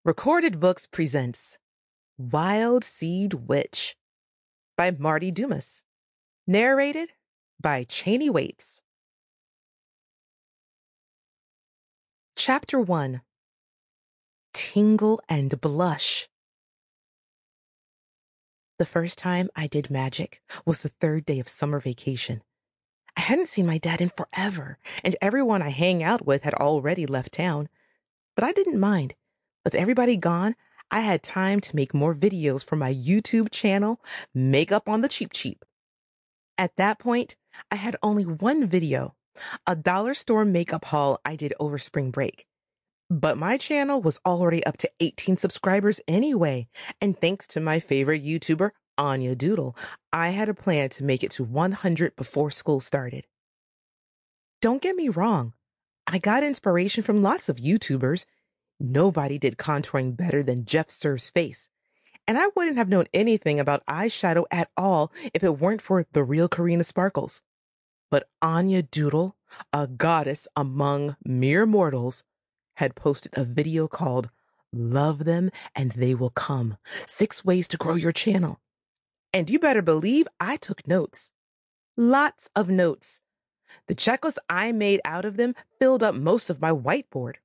Recorded Books presents Wild Seed Witch by Marty Dumas. Narrated by Cheney Waits. Chapter 1. Tingle and Blush. The first time I did magic was the third day of summer vacation. I hadn't seen my dad in forever, and everyone I hang out with had already left town. But I didn't mind. With everybody gone, I had time to make more videos for my YouTube channel, Makeup on the Cheap Cheap. At that point, I had only one video, a dollar store makeup haul I did over spring break. But my channel was already up to 18 subscribers anyway, and thanks to my favorite YouTuber, Anya Doodle, I had a plan to make it to 100 before school started. Don't get me wrong, I got inspiration from lots of YouTubers. Nobody did contouring better than Jeff Sir's face. And I wouldn't have known anything about eyeshadow at all if it weren't for the real Karina Sparkles. But Anya Doodle, a goddess among mere mortals, had posted a video called Love Them and They Will Come, 6 Ways to Grow Your Channel. And you better believe I took notes. Lots of notes. The checklist I made out of them filled up most of my whiteboard.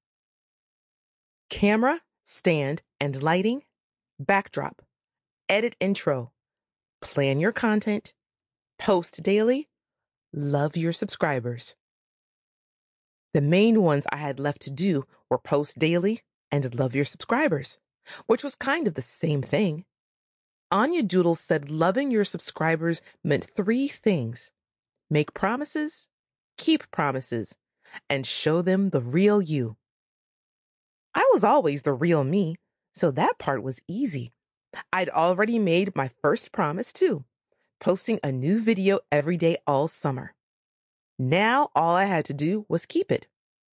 Camera, stand, and lighting. Backdrop. Edit intro. Plan your content. Post daily. Love your subscribers. The main ones I had left to do were post daily and love your subscribers, which was kind of the same thing. Anya Doodle said loving your subscribers meant 3 things: make promises, keep promises, and show them the real you. I was always the real me, so that part was easy. I'd already made my first promise too, posting a new video every day all summer. Now all I had to do was keep it.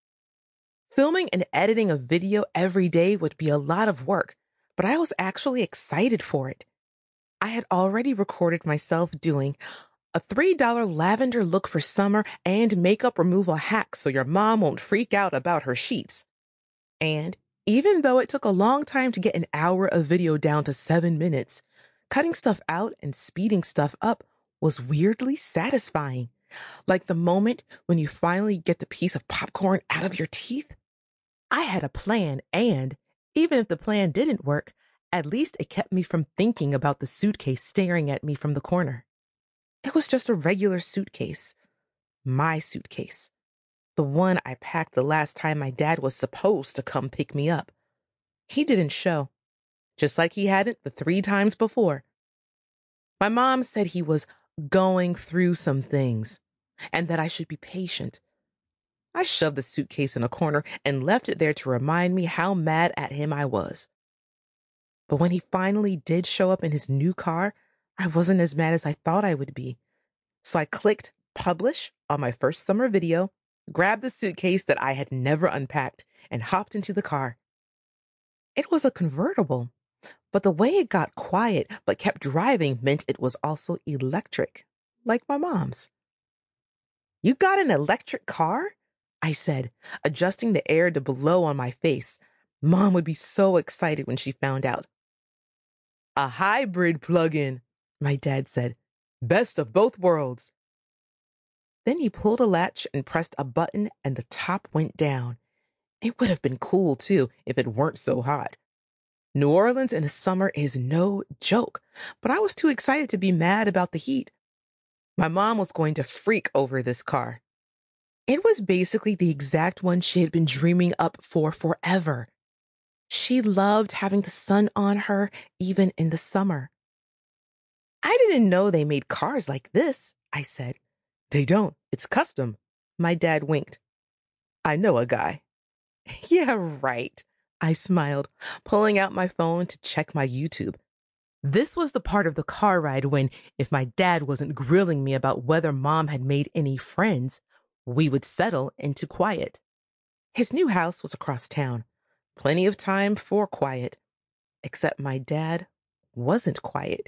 Filming and editing a video every day would be a lot of work, but I was actually excited for it. I had already recorded myself doing a $3 lavender look for summer and makeup removal hack so your mom won't freak out about her sheets. And even though it took a long time to get an hour of video down to 7 minutes, cutting stuff out and speeding stuff up was weirdly satisfying. Like the moment when you finally get the piece of popcorn out of your teeth. I had a plan, and even if the plan didn't work, at least it kept me from thinking about the suitcase staring at me from the corner. It was just a regular suitcase. My suitcase. The one I packed the last time my dad was supposed to come pick me up. He didn't show, just like he hadn't the 3 times before. My mom said he was going through some things, and that I should be patient. I shoved the suitcase in a corner and left it there to remind me how mad at him I was. But when he finally did show up in his new car, I wasn't as mad as I thought I would be. So I clicked publish on my first summer video, grabbed the suitcase that I had never unpacked, and hopped into the car. It was a convertible, but the way it got quiet but kept driving meant it was also electric, like my mom's. "You got an electric car?" I said, adjusting the air to blow on my face. Mom would be so excited when she found out. "A hybrid plug-in," my dad said. "Best of both worlds." Then he pulled a latch and pressed a button and the top went down. It would have been cool, too, if it weren't so hot. New Orleans in the summer is no joke, but I was too excited to be mad about the heat. My mom was going to freak over this car. It was basically the exact one she had been dreaming up for forever. She loved having the sun on her, even in the summer. "I didn't know they made cars like this," I said. "They don't. It's custom." My dad winked. "I know a guy." "Yeah, right," I smiled, pulling out my phone to check my YouTube. This was the part of the car ride when, if my dad wasn't grilling me about whether Mom had made any friends, we would settle into quiet. His new house was across town. Plenty of time for quiet. Except my dad wasn't quiet.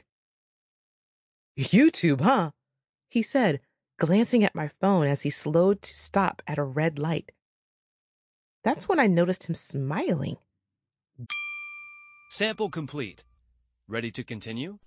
"YouTube, huh?" he said, glancing at my phone as he slowed to stop at a red light. That's when I noticed him smiling. Sample complete. Ready to continue?